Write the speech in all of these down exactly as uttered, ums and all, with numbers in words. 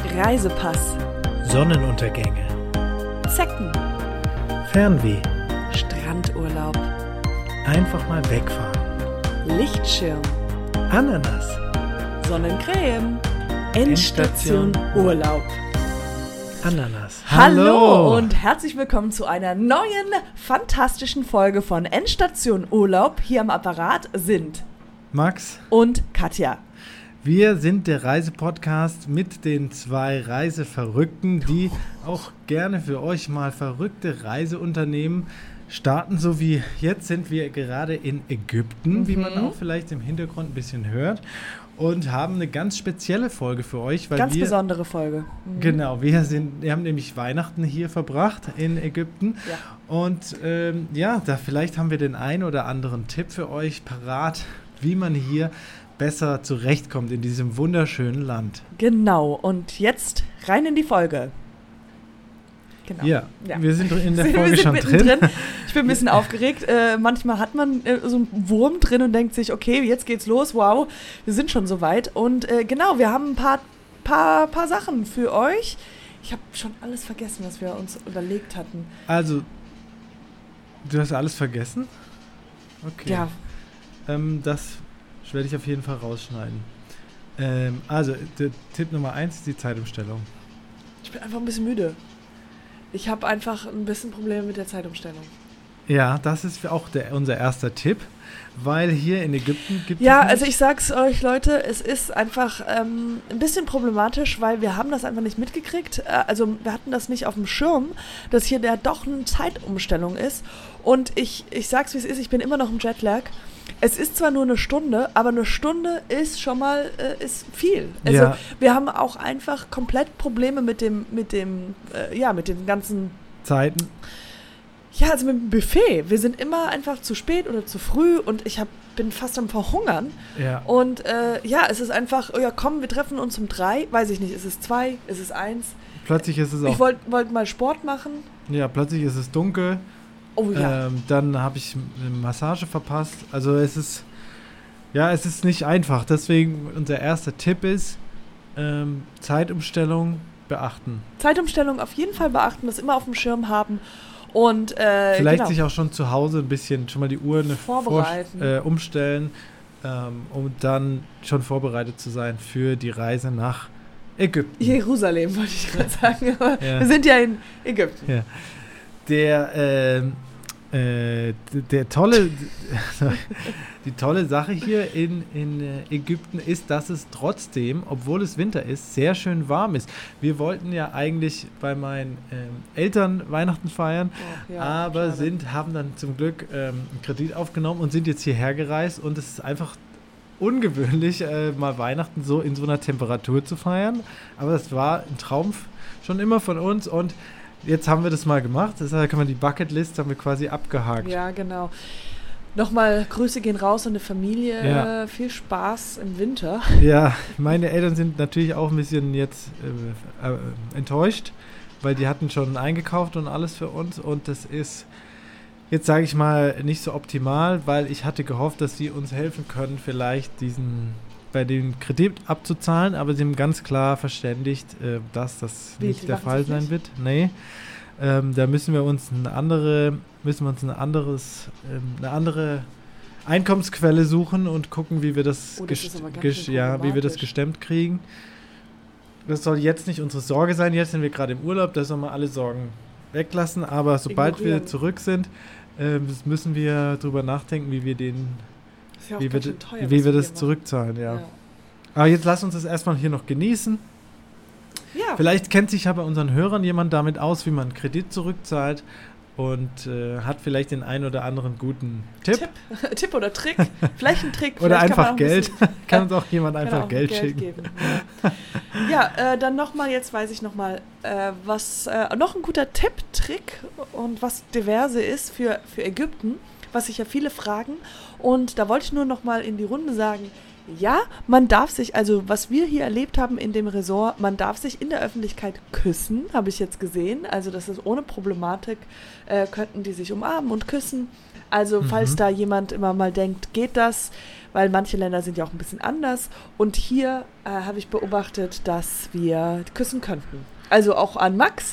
Reisepass, Sonnenuntergänge, Zecken, Fernweh, Strandurlaub, einfach mal wegfahren, Lichtschirm, Ananas, Sonnencreme, Endstation Urlaub. Ananas. Hallo und herzlich willkommen zu einer neuen, fantastischen Folge von Endstation Urlaub. Hier am Apparat sind Max und Katja. Wir sind der Reisepodcast mit den zwei Reiseverrückten, die auch gerne für euch mal verrückte Reiseunternehmen starten. So wie jetzt sind wir gerade in Ägypten, mhm. wie man auch vielleicht im Hintergrund ein bisschen hört. Und haben eine ganz spezielle Folge für euch. Weil ganz wir, besondere Folge. Mhm. Genau, wir, sind, wir haben nämlich Weihnachten hier verbracht in Ägypten. Ja. Und ähm, ja, da vielleicht haben wir den einen oder anderen Tipp für euch parat, wie man hier besser zurechtkommt in diesem wunderschönen Land. Genau, und jetzt rein in die Folge. Genau. Ja, ja, wir sind in der wir Folge sind schon drin. drin. Ich bin ein bisschen aufgeregt. Äh, manchmal hat man äh, so einen Wurm drin und denkt sich, okay, jetzt geht's los, wow, wir sind schon soweit. Und äh, genau, wir haben ein paar, paar, paar Sachen für euch. Ich habe schon alles vergessen, was wir uns überlegt hatten. Also, du hast alles vergessen? Okay. Ja. Ähm, das werde ich auf jeden Fall rausschneiden. Ähm, also, der Tipp Nummer eins ist die Zeitumstellung. Ich bin einfach ein bisschen müde. Ich habe einfach ein bisschen Probleme mit der Zeitumstellung. Ja, das ist auch der, unser erster Tipp, weil hier in Ägypten gibt ja, es Ja, also ich sag's euch, Leute, es ist einfach ähm, ein bisschen problematisch, weil wir haben das einfach nicht mitgekriegt. Äh, also wir hatten das nicht auf dem Schirm, dass hier der doch eine Zeitumstellung ist. Und ich, ich sag's, wie es ist, ich bin immer noch im Jetlag. Es ist zwar nur eine Stunde, aber eine Stunde ist schon mal äh, ist viel. Also ja. wir haben auch einfach komplett Probleme mit dem, mit dem, äh, ja, mit den ganzen Zeiten. Ja, also mit dem Buffet. Wir sind immer einfach zu spät oder zu früh und ich hab, bin fast am Verhungern. Ja. Und äh, ja, es ist einfach, oh ja komm, wir treffen uns um drei, weiß ich nicht, ist es zwei, ist es eins? Plötzlich ist es auch... Ich wollte wollt mal Sport machen. Ja, plötzlich ist es dunkel. Oh ja. Ähm, dann habe ich eine Massage verpasst. Also es ist, ja, es ist nicht einfach. Deswegen unser erster Tipp ist, ähm, Zeitumstellung beachten. Zeitumstellung auf jeden Fall beachten, das immer auf dem Schirm haben. Und äh, vielleicht genau. sich auch schon zu Hause ein bisschen schon mal die Uhr eine vorbereiten, vor, äh, umstellen, ähm, um dann schon vorbereitet zu sein für die Reise nach Ägypten. Jerusalem wollte ich gerade sagen, aber ja. wir sind ja in Ägypten. Ja. Der, äh, äh, der tolle, die tolle Sache hier in, in Ägypten ist, dass es trotzdem, obwohl es Winter ist, sehr schön warm ist. Wir wollten ja eigentlich bei meinen ähm, Eltern Weihnachten feiern, oh, ja, aber sind, haben dann zum Glück ähm, einen Kredit aufgenommen und sind jetzt hierher gereist und es ist einfach ungewöhnlich, äh, mal Weihnachten so in so einer Temperatur zu feiern. Aber das war ein Traum schon immer von uns und jetzt haben wir das mal gemacht. Deshalb kann man die Bucketlist haben wir quasi abgehakt. Ja, genau. Nochmal Grüße gehen raus an die Familie. Ja. Äh, viel Spaß im Winter. Ja, meine Eltern sind natürlich auch ein bisschen jetzt äh, äh, enttäuscht, weil die hatten schon eingekauft und alles für uns. Und das ist jetzt, sage ich mal, nicht so optimal, weil ich hatte gehofft, dass sie uns helfen können, vielleicht diesen bei dem Kredit abzuzahlen, aber sie haben ganz klar verständigt, äh, dass das Wie, nicht der Fall sein nicht? wird. Nee, ähm, da müssen wir uns eine andere, müssen wir uns ein anderes, ähm, eine andere Einkommensquelle suchen und gucken, wie wir das, oh, das gest- gest- ja, wie wir das gestemmt kriegen. Das soll jetzt nicht unsere Sorge sein. Jetzt sind wir gerade im Urlaub, da sollen wir alle Sorgen weglassen. Aber sobald wir zurück sind, äh, müssen wir drüber nachdenken, wie wir den Ja wie wir, teuer, wie wir das zurückzahlen, ja. ja. Aber jetzt lass uns das erstmal hier noch genießen. Ja. Vielleicht kennt sich ja bei unseren Hörern jemand damit aus, wie man Kredit zurückzahlt und äh, hat vielleicht den einen oder anderen guten Tipp. Tipp, Tipp oder Trick. Vielleicht ein Trick. Oder vielleicht einfach kann Geld. Kann, kann uns auch jemand einfach auch Geld, Geld schicken. Geben. Ja, ja äh, dann nochmal, jetzt weiß ich nochmal, äh, was äh, noch ein guter Tipp, Trick und was diverse ist für, für Ägypten, was sich ja viele fragen. Und da wollte ich nur noch mal in die Runde sagen, ja, man darf sich, also was wir hier erlebt haben in dem Resort, man darf sich in der Öffentlichkeit küssen, habe ich jetzt gesehen. Also das ist ohne Problematik, äh, könnten die sich umarmen und küssen. Also falls mhm. da jemand immer mal denkt, geht das? weil manche Länder sind ja auch ein bisschen anders. Und hier äh, habe ich beobachtet, dass wir küssen könnten. Also auch an Max.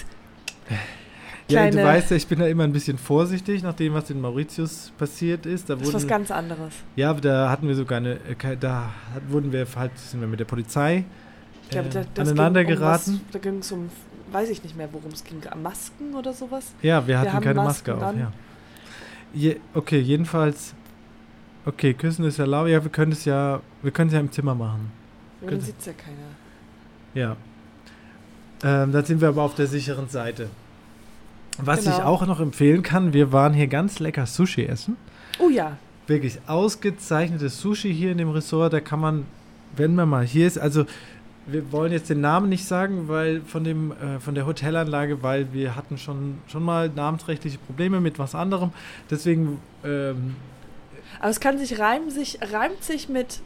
Ja, du weißt ja, ich bin da immer ein bisschen vorsichtig, nach dem, was in Mauritius passiert ist. Da das ist was ganz anderes. Ja, da hatten wir sogar eine, da wurden wir halt, sind wir mit der Polizei äh, ja, da, aneinander ging geraten. Um was, da ging es um, weiß ich nicht mehr, worum es ging, Masken oder sowas? Ja, wir hatten wir keine Maske auf, ja. Je, okay, jedenfalls, okay, küssen ist erlaubt, ja, wir können es ja, wir können es ja im Zimmer machen. Ja, dann sieht es ja keiner. Ja. Ähm, dann sind wir aber auf der sicheren Seite. Was genau. ich auch noch empfehlen kann, wir waren hier ganz lecker Sushi essen. Oh ja. Wirklich ausgezeichnetes Sushi hier in dem Ressort. Da kann man, wenn man mal hier ist, also wir wollen jetzt den Namen nicht sagen, weil von dem äh, von der Hotelanlage, weil wir hatten schon, schon mal namensrechtliche Probleme mit was anderem. Deswegen ähm, aber es kann sich reimen, sich reimt sich mit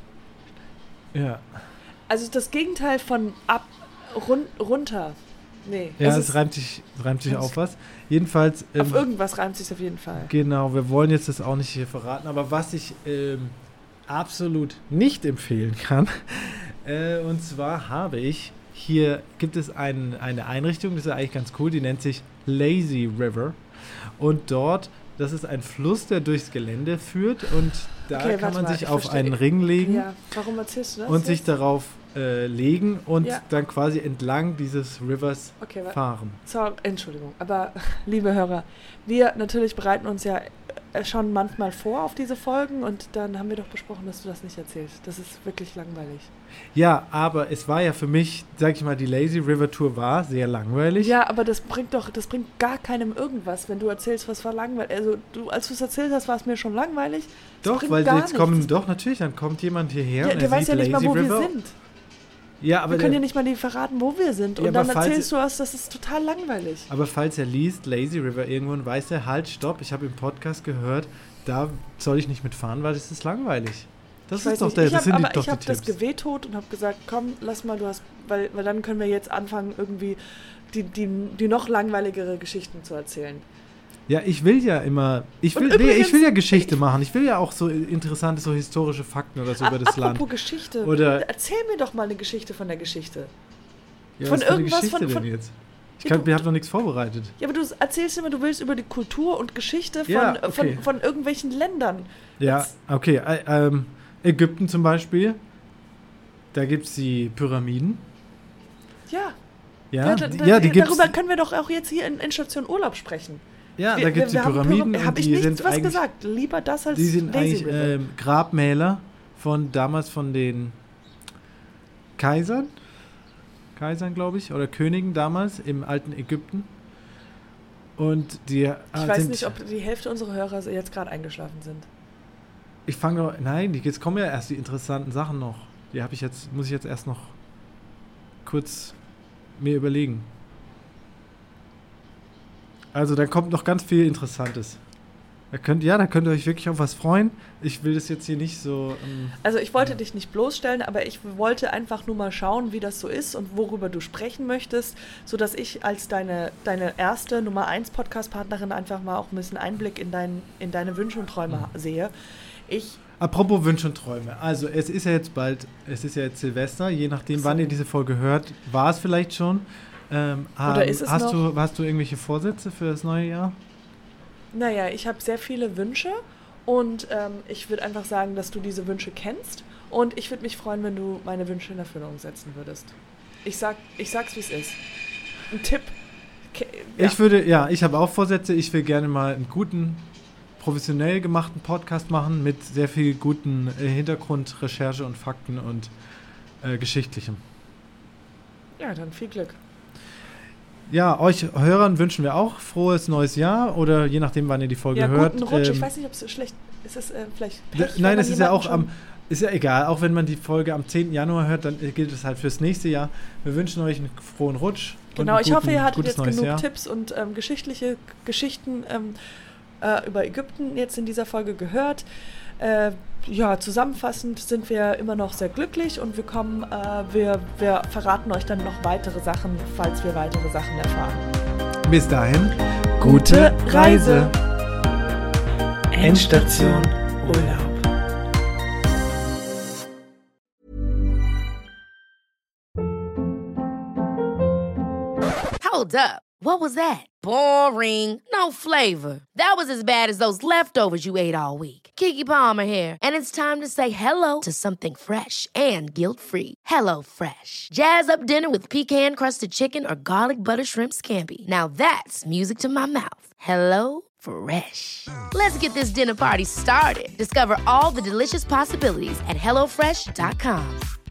ja. Also das Gegenteil von ab run, runter. Nee. Ja, es, es reimt sich, reimt sich auf was. Jedenfalls. Auf ähm, irgendwas reimt sich auf jeden Fall. Genau, wir wollen jetzt das auch nicht hier verraten, aber was ich ähm, absolut nicht empfehlen kann, äh, und zwar habe ich, hier gibt es ein, eine Einrichtung, das ist eigentlich ganz cool, die nennt sich Lazy River. Und dort, das ist ein Fluss, der durchs Gelände führt und da okay, kann man mal, sich auf verstehe. einen Ring legen. Ja, warum erzählst du das? Und jetzt? sich darauf Äh, legen und ja. dann quasi entlang dieses Rivers okay, fahren. So, Entschuldigung, aber liebe Hörer, wir natürlich bereiten uns ja schon manchmal vor auf diese Folgen und dann haben wir doch besprochen, dass du das nicht erzählst. Das ist wirklich langweilig. Ja, aber es war ja für mich, sag ich mal, die Lazy River Tour war sehr langweilig. Ja, aber das bringt doch, das bringt gar keinem irgendwas, wenn du erzählst, was war langweilig. Also du, als du es erzählt hast, war es mir schon langweilig. Das doch, weil jetzt kommen, doch natürlich, dann kommt jemand hierher ja, und der er weiß ja sieht nicht Lazy mal, wo River. wir sind. Ja, aber wir können ja nicht mal nie verraten, wo wir sind. Und ja, dann erzählst du was, das ist total langweilig. Aber falls er liest, Lazy River irgendwo, und weiß er, halt, stopp, ich habe im Podcast gehört, da soll ich nicht mitfahren, weil das ist langweilig. Das ich ist doch nicht. der, ich das hab, sind aber die, doch ich habe das Tipps. gewehttot und habe gesagt, komm, lass mal, du hast, weil, weil dann können wir jetzt anfangen, irgendwie die, die, die noch langweiligere Geschichten zu erzählen. Ja, ich will ja immer, ich will, übrigens, nee, ich will ja Geschichte machen. Ich will ja auch so interessante, so historische Fakten oder so ab, über das Land. Apropos Geschichte, oder erzähl mir doch mal eine Geschichte von der Geschichte. Ja, von was für irgendwas eine Geschichte von, von denn jetzt? Ich ja, kann, wir haben noch nichts vorbereitet. Ja, aber du erzählst immer, du willst über die Kultur und Geschichte von, ja, okay. von, von irgendwelchen Ländern. Ja, Jetzt, okay. Ä ähm, Ägypten zum Beispiel, da gibt es die Pyramiden. Ja. Ja, ja, da, da, ja die gibt's. Darüber können wir doch auch jetzt hier in, in Station Urlaub sprechen. Ja, wir, da gibt es die Pyramiden. Pyram- Habe ich die nichts sind was gesagt. Lieber das als Die sind Lazy eigentlich River. ähm, Grabmäler von damals von den Kaisern. Kaisern, glaube ich, oder Königen damals im alten Ägypten. Und die Ich ah, weiß sind, nicht, ob die Hälfte unserer Hörer jetzt gerade eingeschlafen sind. Ich fange doch, nein, jetzt kommen ja erst die interessanten Sachen noch. Die habe ich jetzt, muss ich jetzt erst noch kurz mir überlegen. Also da kommt noch ganz viel Interessantes. Da könnt, ja, da könnt ihr euch wirklich auf was freuen. Ich will das jetzt hier nicht so... Ähm, also ich wollte ja. dich nicht bloßstellen, aber ich wollte einfach nur mal schauen, wie das so ist und worüber du sprechen möchtest, sodass ich als deine, deine erste Nummer eins Podcast-Partnerin einfach mal auch ein bisschen Einblick in, dein, in deine Wünsche und Träume mhm. sehe. Ich... Apropos Wünsche und Träume. Also es ist ja jetzt bald, es ist ja jetzt Silvester, je nachdem, so. wann ihr diese Folge hört, war es vielleicht schon. Ähm, Oder ist es hast noch? Du, hast du irgendwelche Vorsätze für das neue Jahr? Naja, ich habe sehr viele Wünsche und ähm, ich würde einfach sagen, dass du diese Wünsche kennst und ich würde mich freuen, wenn du meine Wünsche in Erfüllung setzen würdest. Ich sag, ich sag's, wie es ist. Ein Tipp. Ke- ja. Ich würde, ja, ich habe auch Vorsätze. Ich will gerne mal einen guten, professionell gemachten Podcast machen mit sehr viel guten äh, Hintergrund, Recherche und Fakten und äh, Geschichtlichem. Ja, dann viel Glück. Ja, euch Hörern wünschen wir auch frohes neues Jahr oder je nachdem, wann ihr die Folge ja, hört. Guten Rutsch. Ähm, ich weiß nicht, ob es schlecht ist. Es äh, vielleicht Pech, d- Nein, es ist ja auch schon am, ist ja egal. Auch wenn man die Folge am zehnten Januar hört, dann gilt es halt fürs nächste Jahr. Wir wünschen euch einen frohen Rutsch. Genau, und ich guten, hoffe, ihr hattet jetzt genug Jahr. Tipps und ähm, geschichtliche Geschichten ähm, äh, über Ägypten jetzt in dieser Folge gehört. Äh, ja, zusammenfassend sind wir immer noch sehr glücklich und wir kommen, äh, wir, wir verraten euch dann noch weitere Sachen, falls wir weitere Sachen erfahren. Bis dahin, gute Reise. Endstation Urlaub. Hold up. What was that? Boring. No flavor. That was as bad as those leftovers you ate all week. Keke Palmer here, and it's time to say hello to something fresh and guilt-free. Hello Fresh. Jazz up dinner with pecan-crusted chicken or garlic butter shrimp scampi. Now that's music to my mouth. Hello Fresh. Let's get this dinner party started. Discover all the delicious possibilities at hello fresh dot com.